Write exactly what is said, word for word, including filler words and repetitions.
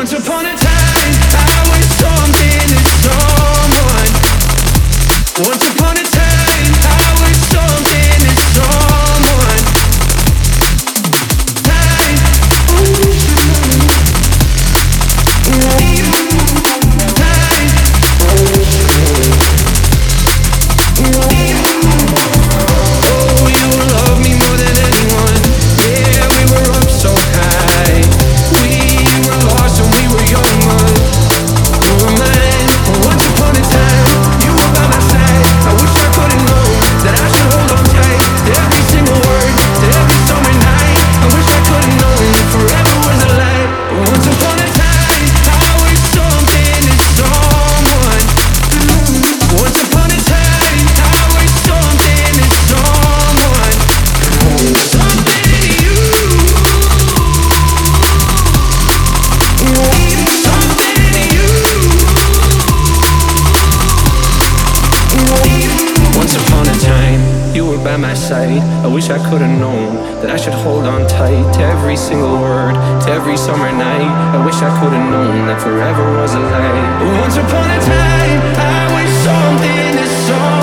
Once upon a time, I was something to someone. Once upon a time, I was something to someone. Time. Time. Oh, you love me more than anyone. Yeah, we were up so high. We were lost when we were young, but you were mine. Once upon a time, you were by my side. I wish I could've known that I should hold on tight to every single word, to every summer night. I wish I could've known that forever was a lie. But once upon a time, I was something to someone. Once upon a time, I was something to someone. Something to you. Something to you. Once upon a time, you were by my side. I wish I could've known that I should hold on tight to every single word, to every summer night. I wish I could've known that forever was a lie. Once upon a time, I was something to someone.